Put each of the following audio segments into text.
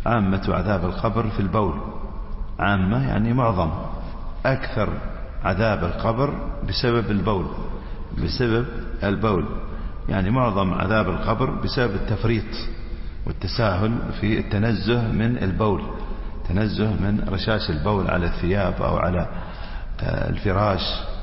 عامة عذاب القبر في البول، عامة يعني معظم، أكثر عذاب القبر بسبب البول، بسبب البول، يعني معظم عذاب القبر بسبب التفريط والتساهل في التنزه من البول، تنزه من رشاش البول على الثياب أو على الفراش،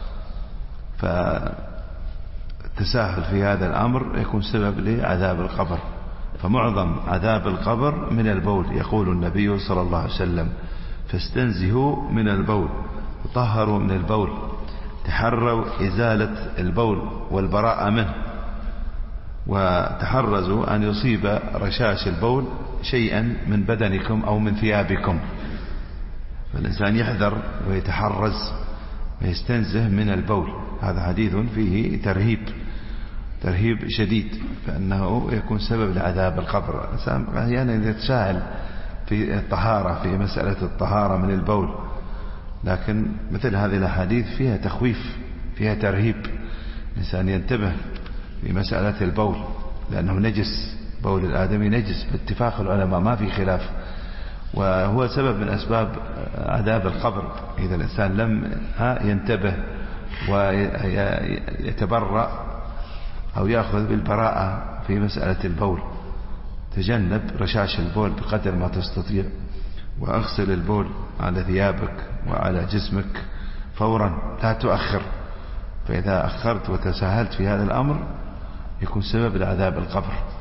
فالتساهل في هذا الأمر يكون سبب لعذاب القبر. فمعظم عذاب القبر من البول. يقول النبي صلى الله عليه وسلم: فاستنزهوا من البول وطهروا من البول، تحروا إزالة البول والبراءة منه، وتحرزوا أن يصيب رشاش البول شيئا من بدنكم أو من ثيابكم. فالإنسان يحذر ويتحرز ويستنزه من البول. هذا حديث فيه ترهيب شديد، فإنه يكون سبب لعذاب القبر. الإنسان أحيانا يتساهل في الطهارة، في مسألة الطهارة من البول، لكن مثل هذه الأحاديث فيها تخويف، فيها ترهيب. الإنسان ينتبه في مسألة البول، لأنه نجس، بول الآدمي نجس باتفاق العلماء، ما في خلاف، وهو سبب من أسباب عذاب القبر. إذا الإنسان لم ينتبه ويتبرأ أو يأخذ بالبراءة في مسألة البول، تجنب رشاش البول بقدر ما تستطيع، وأغسل البول على ثيابك وعلى جسمك فورا، لا تؤخر. فإذا أخرت وتساهلت في هذا الأمر يكون سبب لعذاب القبر.